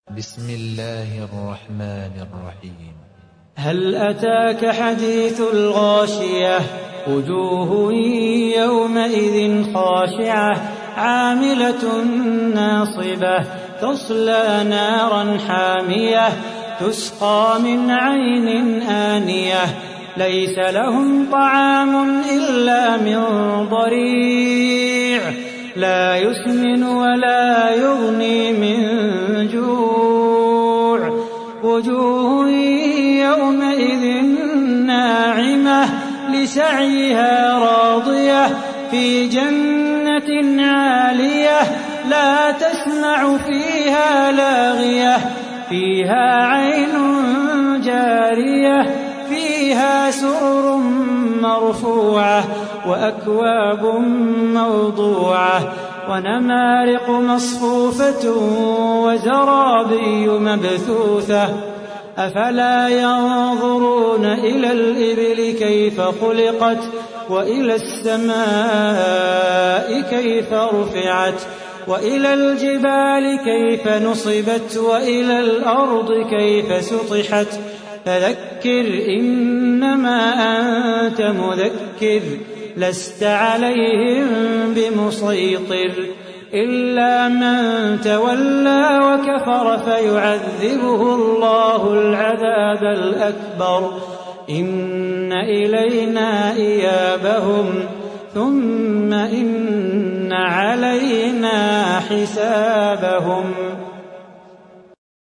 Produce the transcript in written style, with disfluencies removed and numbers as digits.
بسم الله الرحمن الرحيم. هل أتاك حديث الغاشية وجوه يومئذ خاشعة عاملة ناصبة تصلى نارا حامية تسقى من عين آنية ليس لهم طعام إلا من ضريع لا يسمن ولا يغني من جوع وجوه يومئذ ناعمة لسعيها راضية في جنة عالية لا تسمع فيها لاغية فيها عين جارية فيها سرر مرفوعة وأكواب موضوعة ونمارق مصفوفة وزرابي مبثوثة أفلا ينظرون إلى الإبل كيف خلقت وإلى السماء كيف رفعت وإلى الجبال كيف نصبت وإلى الأرض كيف سطحت فذكر إنما أنت مذكر لست عليهم بمسيطر إلا من تولى وكفر فيعذبه الله العذاب الأكبر إن إلينا إيابهم ثم إن علينا حسابهم.